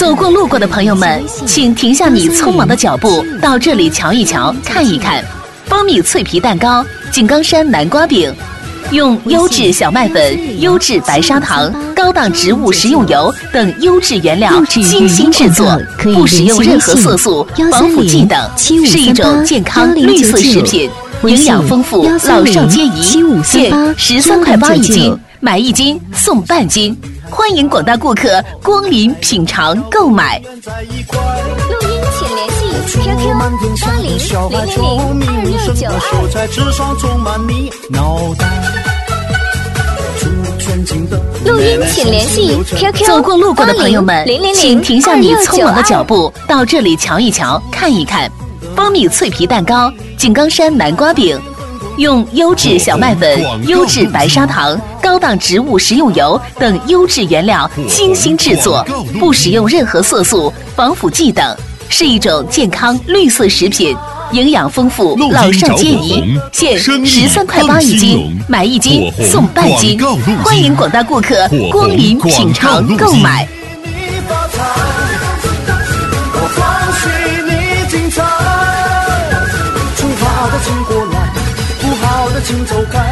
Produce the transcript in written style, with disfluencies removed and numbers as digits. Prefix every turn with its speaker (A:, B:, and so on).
A: 走过路过的朋友们，请停下你匆忙的脚步，到这里瞧一瞧，看一看。蜂蜜脆皮蛋糕、井冈山南瓜饼，用优质小麦粉、优质白砂糖、高档植物食用油等优质原料精心制作，不使用任何色素、防腐剂等，是一种健康绿色食品，营养丰富，老少皆宜。现13.8块一斤，买1斤送半斤。欢迎广大顾客光临品尝购买。
B: 录音请联系 QQ 80002692。录音请联系 QQ
A: 走过路过的朋友们，请停下你匆忙的脚步，到这里瞧一瞧，看一看。蜂蜜脆皮蛋糕、井冈山南瓜饼，用优质小麦粉、优质白砂糖、高档植物食用油等优质原料精心制作，不使用任何色素、防腐剂等，是一种健康绿色食品，营养丰富，老少皆宜。现13.8块一斤，买1斤送半斤。欢迎广大顾客光临品尝购买。
C: 请过来，不好的请走开。